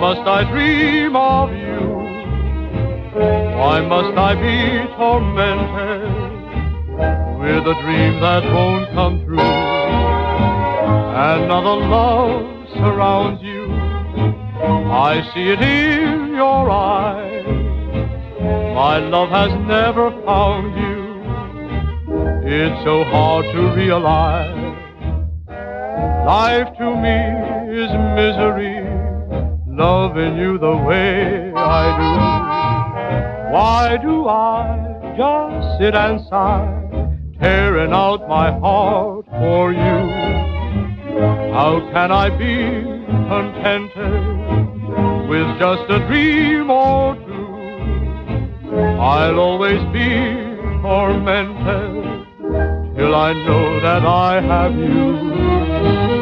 must I dream of you? Why must I be tormented with a dream that won't come true? Another love surrounds you. I see it in your eyes. My love has never found you. It's so hard to realize. Life to me is misery, loving you the way I do. Why do I just sit and sigh, tearing out my heart for you? How can I be contented with just a dream or two? I'll always be tormented till I know that I have you.